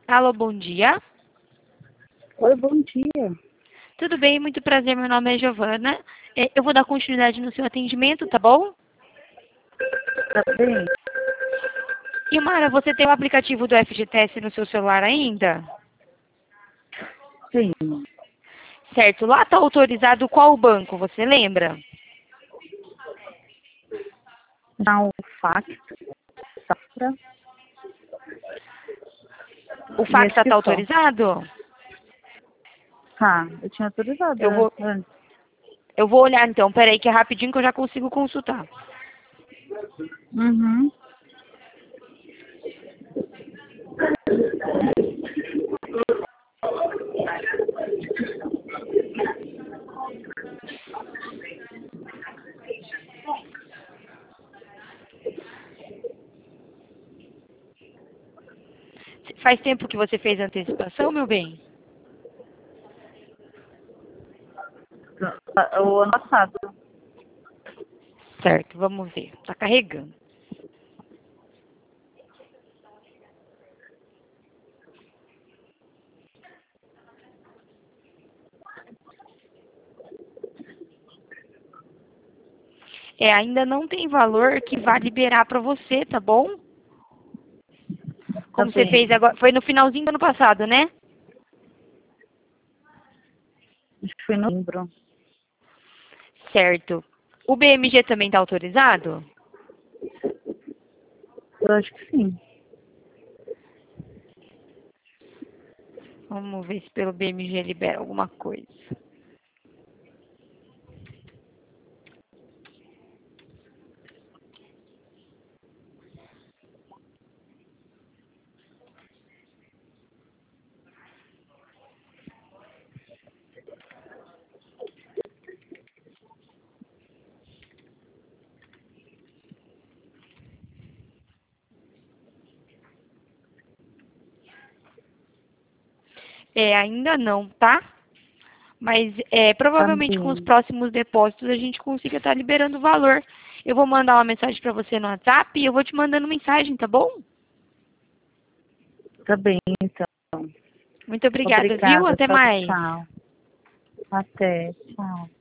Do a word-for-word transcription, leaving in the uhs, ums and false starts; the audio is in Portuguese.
Alô, bom dia. Oi, bom dia. Tudo bem? Muito prazer, meu nome é Giovana. É, Eu vou dar continuidade no seu atendimento, tá bom? Tá bem? E Mara, você tem o aplicativo do F G T S no seu celular ainda? Sim. Certo. Lá está autorizado qual banco, você lembra? Já o fax, safra. O E fax acho que está só. autorizado? Tá, eu tinha autorizado Eu vou, antes. eu vou olhar então. Peraí que é rapidinho que eu já consigo consultar. Uhum. Faz tempo que você fez a antecipação, meu bem? O ano passado. Certo, vamos ver. Está carregando. É, ainda não tem valor que vai liberar para você, tá bom? Tá Como você bem. fez agora, foi no finalzinho do ano passado, né? Acho que foi no novembro. Certo. O B M G também está autorizado? Eu acho que sim. Vamos ver se pelo B M G libera alguma coisa. É, ainda não, tá? Mas é, Tá provavelmente com os bem. próximos depósitos a gente consiga estar liberando o valor. Eu vou mandar uma mensagem para você no WhatsApp e eu vou te mandando mensagem, tá bom? Tá bem, então. Muito obrigada, viu? Obrigada. Até Tchau, mais. tchau. Até. Tchau.